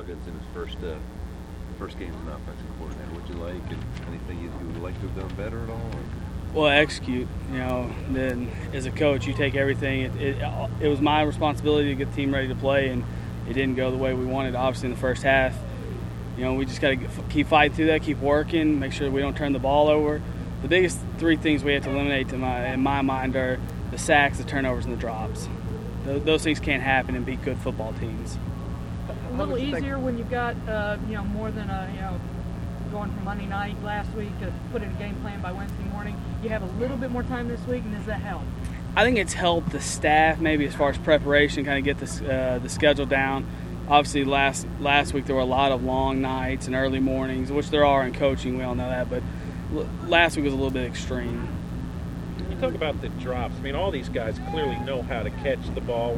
Evans in his first game as an offensive coordinator. What'd you like, and anything you would like to have done better at all? Or? Well, execute. Then as a coach, you take everything. It was my responsibility to get the team ready to play, and it didn't go the way we wanted. Obviously, in the first half, we just got to keep fighting through that, keep working, make sure we don't turn the ball over. The biggest three things we have to eliminate, in my mind, are the sacks, the turnovers, and the drops. Those things can't happen and beat good football teams. A little easier when you've got more than going from Monday night last week to put in a game plan by Wednesday morning. You have a little bit more time this week, and does that help? I think it's helped the staff maybe as far as preparation, kind of get the schedule down. Obviously, last week there were a lot of long nights and early mornings, which there are in coaching. We all know that, but last week was a little bit extreme. You talk about the drops. I mean, all these guys clearly know how to catch the ball.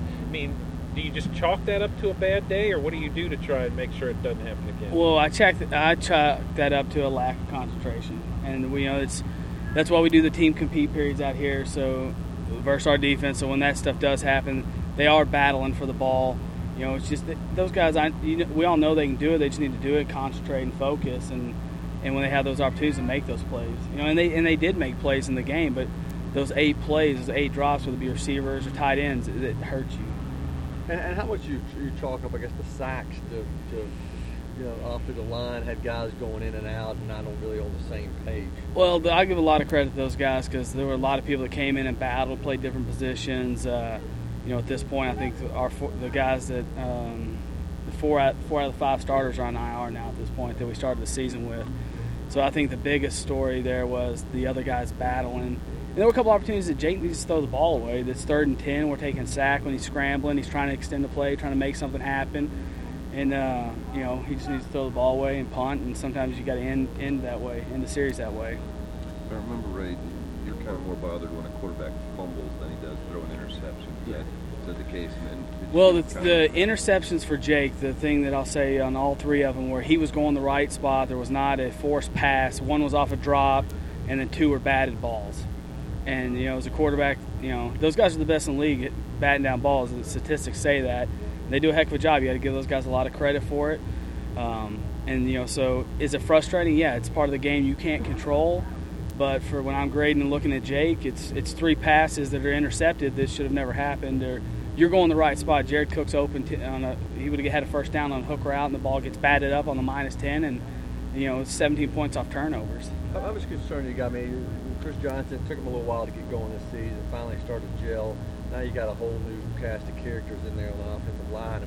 Do you just chalk that up to a bad day, or what do you do to try and make sure it doesn't happen again? Well, I chalk that up to a lack of concentration, and that's why we do the team compete periods out here. So versus our defense. So when that stuff does happen, they are battling for the ball. It's just those guys. We all know they can do it. They just need to do it, concentrate, and focus. And when they have those opportunities to make those plays, and they did make plays in the game, but those 8 plays, those 8 drops, whether it be receivers or tight ends, it hurts you. And how much you chalk up, I guess, the sacks to off through the line, had guys going in and out and not really on the same page? Well, I give a lot of credit to those guys because there were a lot of people that came in and battled, played different positions. At this point, I think the guys that the 4 out of the 5 starters are on IR now at this point that we started the season with. So I think the biggest story there was the other guys battling. And there were a couple opportunities that Jake needs to throw the ball away. That's 3rd and 10. We're taking a sack when he's scrambling. He's trying to extend the play, trying to make something happen. And, he just needs to throw the ball away and punt. And sometimes you got to end that way, end the series that way. If I remember right, you're kind of more bothered when a quarterback fumbles than he does throw an interception. Is that the case? Well, the interceptions for Jake, the thing that I'll say on all 3 of them, where he was going the right spot, there was not a forced pass. 1 was off a drop, and then 2 were batted balls. And, as a quarterback, those guys are the best in the league at batting down balls. The statistics say that. And they do a heck of a job. You got to give those guys a lot of credit for it. So is it frustrating? Yeah, it's part of the game you can't control. But for when I'm grading and looking at Jake, it's 3 passes that are intercepted that should have never happened. Or you're going the right spot. Jared Cook's open. He would have had a first down on a hook route, and the ball gets batted up on the -10, and 17 points off turnovers. How much concern you got? Chris Johnson took him a little while to get going this season. Finally started to gel. Now you got a whole new cast of characters in there on the offensive line.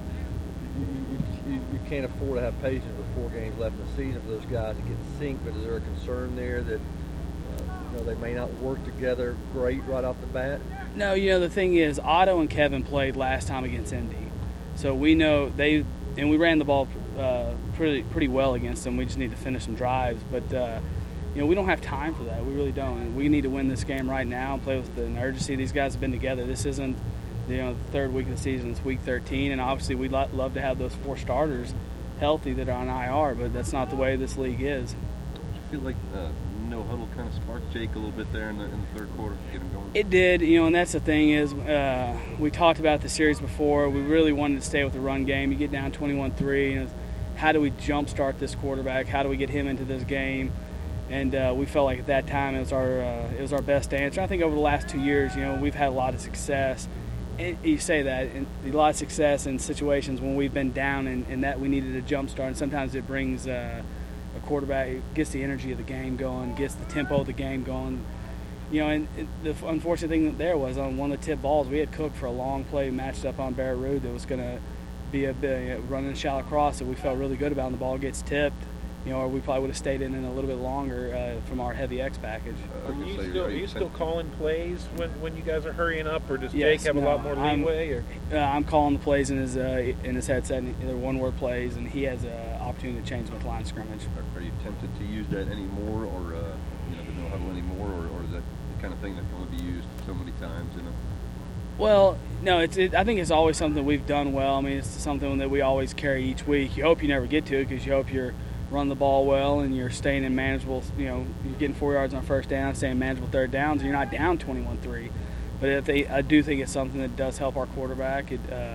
You can't afford to have patience with 4 games left in the season for those guys to get synced. But is there a concern there that they may not work together great right off the bat? No, the thing is, Otto and Kevin played last time against Indy, so we know we ran the ball pretty well against them. We just need to finish some drives, but. We don't have time for that. We really don't. And we need to win this game right now and play with the urgency. These guys have been together. This isn't, the 3rd week of the season. It's week 13, and obviously we'd love to have those 4 starters healthy that are on IR, but that's not the way this league is. I feel like no huddle kind of sparked Jake a little bit there in the 3rd quarter to get him going. It did, and that's the thing is we talked about the series before. We really wanted to stay with the run game. You get down 21-3, how do we jumpstart this quarterback? How do we get him into this game? And we felt like at that time it was our best answer. I think over the last 2 years, we've had a lot of success. And you say that, and a lot of success in situations when we've been down and that we needed a jump start. And sometimes it brings a quarterback, it gets the energy of the game going, gets the tempo of the game going. And the unfortunate thing there was on one of the tip balls, we had Cook for a long play matched up on Barrett Ruud that was going to be a bit running a shallow cross that we felt really good about, and the ball gets tipped. Or we probably would have stayed in a little bit longer from our heavy X package. Are you still calling plays when you guys are hurrying up, or does Jake have a lot more leeway? I'm calling the plays in his headset. They're one-word plays, and he has an opportunity to change them with line of scrimmage. Are you tempted to use that anymore, or the no huddle anymore, or is that the kind of thing that can only be used so many times? Well, no, I think it's always something we've done well. It's something that we always carry each week. You hope you never get to it because you hope you're run the ball well and you're staying in manageable, you're getting 4 yards on first down, staying manageable 3rd downs, and you're not down 21-3. But I do think it's something that does help our quarterback.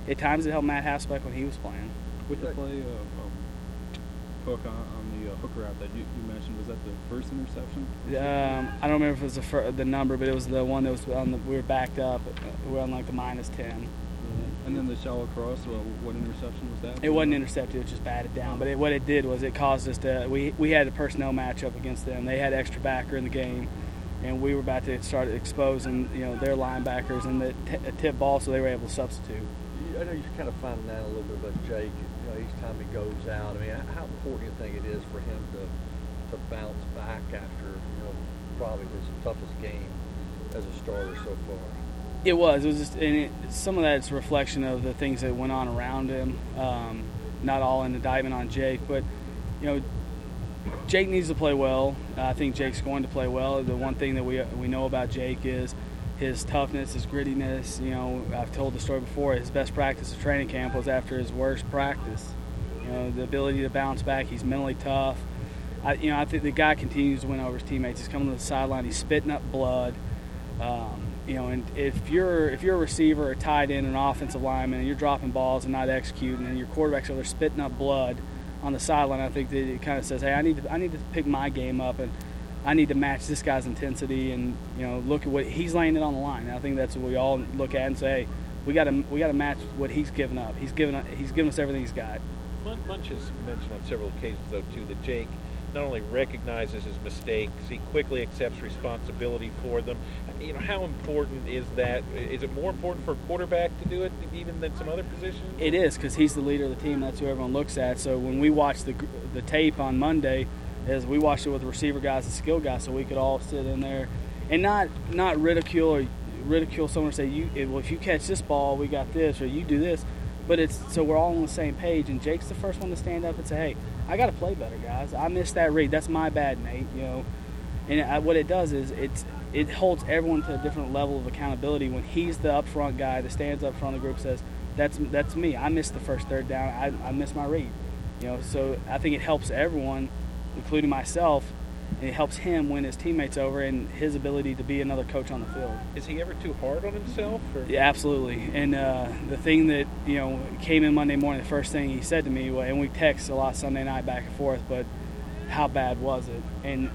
at times it helped Matt Hasselbeck when he was playing. With the play of Cook on the hook route that you mentioned, was that the first interception? I don't remember if it was the number, but it was the one that was we were backed up. We were on like the -10. And then the shallow cross, what interception was that? It wasn't intercepted; it was just batted down. But what it did was it caused us to. We had a personnel matchup against them. They had extra backer in the game, and we were about to start exposing their linebackers and the tip ball, so they were able to substitute. I know you're kind of finding out a little bit about Jake. Each time he goes out, I mean, how important do you think it is for him to bounce back after probably his toughest game as a starter so far? It was just, and some of that's a reflection of the things that went on around him. Not all an indictment on Jake, but Jake needs to play well. I think Jake's going to play well. The one thing that we know about Jake is his toughness, his grittiness. I've told the story before. His best practice at training camp was after his worst practice. The ability to bounce back. He's mentally tough. I think the guy continues to win over his teammates. He's coming to the sideline. He's spitting up blood. And if you're a receiver or tight end, an offensive lineman, and you're dropping balls and not executing, and your quarterback's over there spitting up blood on the sideline, I think that it kind of says, hey, I need to pick my game up, and I need to match this guy's intensity, and look at what he's laying it on the line. And I think that's what we all look at and say, hey, we got to match what he's giving up. He's given us everything he's got. Munch has mentioned on several occasions, though, too, that Jake not only recognizes his mistakes, he quickly accepts responsibility for them. How important is that? Is it more important for a quarterback to do it even than some other positions? It is, because he's the leader of the team. That's who everyone looks at. So when we watched the tape on Monday, as we watched it with the receiver guys and skill guys, so we could all sit in there and not ridicule someone or say, if you catch this ball, we got this, or you do this. But it's so we're all on the same page, and Jake's the first one to stand up and say, hey, I got to play better, guys. I missed that read. That's my bad, Nate. And what it does is it holds everyone to a different level of accountability. When he's the up front guy that stands up front of the group, says, that's me. I missed the first third down. I missed my read. So I think it helps everyone, including myself, and it helps him win his teammates over and his ability to be another coach on the field. Is he ever too hard on himself? Or? Yeah, absolutely. And the thing that came in Monday morning, the first thing he said to me, and we text a lot Sunday night back and forth, but how bad was it? And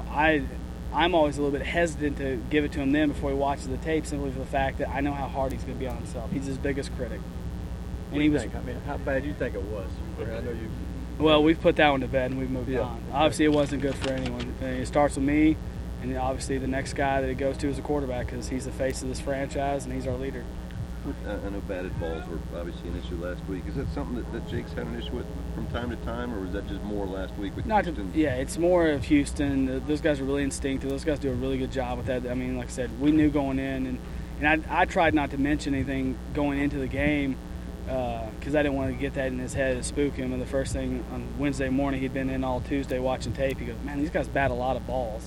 I'm always a little bit hesitant to give it to him then before he watches the tape, simply for the fact that I know how hard he's going to be on himself. He's his biggest critic. And he was. I mean, how bad do you think it was? I know you. Well, we've put that one to bed and we've moved on. Obviously, it wasn't good for anyone. It starts with me, and obviously the next guy that it goes to is the quarterback, because he's the face of this franchise and he's our leader. I know batted balls were obviously an issue last week. Is that something that Jake's had an issue with from time to time, or was that just more last week with Houston? It's more of Houston. Those guys are really instinctive. Those guys do a really good job with that. I mean, like I said, we knew going in, and I tried not to mention anything going into the game, because I didn't want to get that in his head and spook him. And the first thing on Wednesday morning, he'd been in all Tuesday watching tape. He goes, man, these guys bat a lot of balls.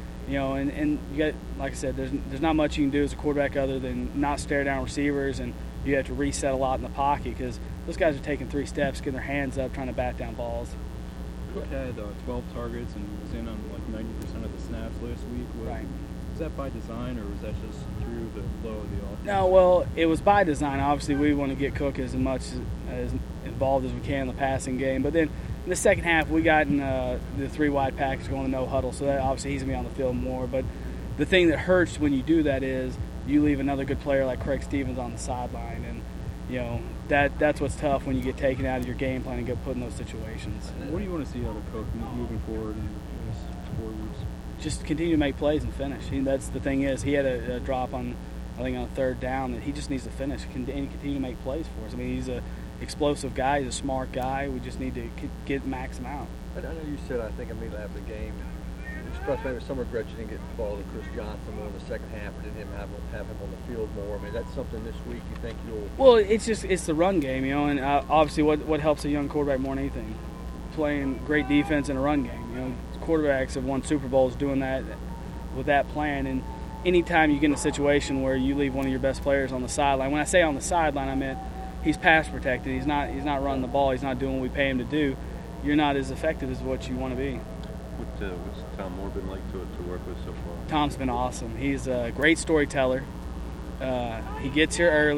And you got, like I said, there's not much you can do as a quarterback other than not stare down receivers, and you have to reset a lot in the pocket, because those guys are taking 3 steps, getting their hands up, trying to bat down balls. Cook had 12 targets and was in on like 90% of the snaps last week. Right. Was that by design, or was that just through the flow of the offense? No, well, it was by design. Obviously, we want to get Cook as much as involved as we can in the passing game. But then in the second half, we got in the 3-wide package going to no huddle, so that obviously he's going to be on the field more. But the thing that hurts when you do that is you leave another good player like Craig Stevens on the sideline. And, that's what's tough when you get taken out of your game plan and get put in those situations. What do you want to see out of Cook moving forward in this 4 weeks? Just continue to make plays and finish. That's the thing is, he had a drop on, I think, on 3rd down, that he just needs to finish and continue to make plays for us. I mean, he's an explosive guy. He's a smart guy. We just need to max him out. I know you said, I think immediately after the game, expressed maybe some regret you didn't get the ball to Chris Johnson more in the second half, or didn't have him on the field more. I mean, that's something this week you think you'll... Well, it's the run game, and obviously what helps a young quarterback more than anything? Playing great defense in a run game. Quarterbacks have won Super Bowls doing that with that plan, and anytime you get in a situation where you leave one of your best players on the sideline, when I say on the sideline, I meant he's pass protected, he's not running the ball, he's not doing what we pay him to do, you're not as effective as what you want to be. What's Tom Moore been like to work with so far? Tom's been awesome. He's a great storyteller. He gets here early.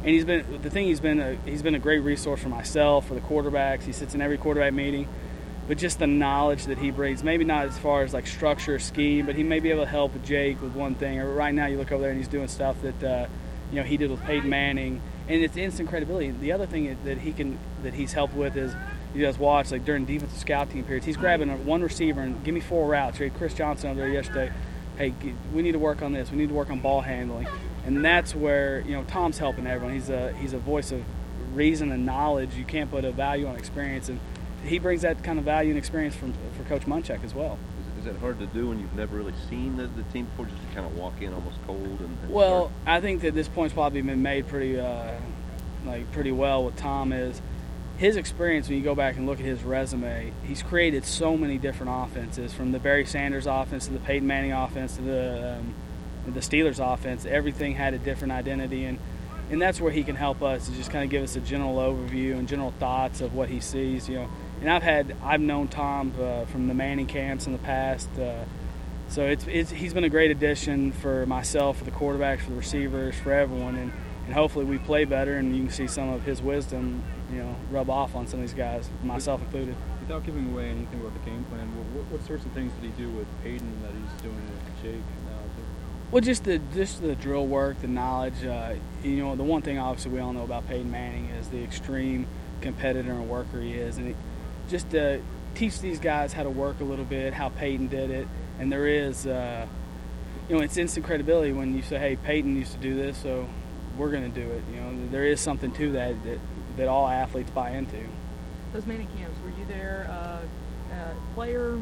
And he's been a great resource for myself, for the quarterbacks. He sits in every quarterback meeting, but just the knowledge that he brings, maybe not as far as like structure or scheme, but he may be able to help Jake with one thing. Or right now you look over there and he's doing stuff that he did with Peyton Manning, and it's instant credibility. The other thing that he's helped with is you guys watch, like during defensive scouting periods, he's grabbing one receiver and give me 4 routes. We had Chris Johnson over there yesterday. Hey, we need to work on this. We need to work on ball handling. And that's where, Tom's helping everyone. He's a voice of reason and knowledge. You can't put a value on experience. And he brings that kind of value and experience for Coach Munchak as well. Is that hard to do when you've never really seen the team before, just to kind of walk in almost cold? Well, I think that this point's probably been made pretty well with Tom is his experience. When you go back and look at his resume, he's created so many different offenses, from the Barry Sanders offense to the Peyton Manning offense to the Steelers offense. Everything had a different identity, and that's where he can help us, to just kind of give us a general overview and general thoughts of what he sees. And I've known Tom from the Manning camps in the past, so he's been a great addition for myself, for the quarterbacks, for the receivers, for everyone, and hopefully we play better, and you can see some of his wisdom, rub off on some of these guys, myself included. Without giving away anything about the game plan, what sorts of things did he do with Peyton that he's doing with Jake now? Well, just the drill work, the knowledge. The one thing obviously we all know about Peyton Manning is the extreme competitor and worker he is, and just to teach these guys how to work a little bit, how Peyton did it. And there is, it's instant credibility when you say, hey, Peyton used to do this, so we're going to do it. There is something to that all athletes buy into. Those Manning camps, were you there, player,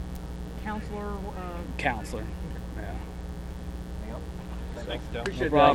counselor? Counselor, yeah. Thanks, Del. No problem.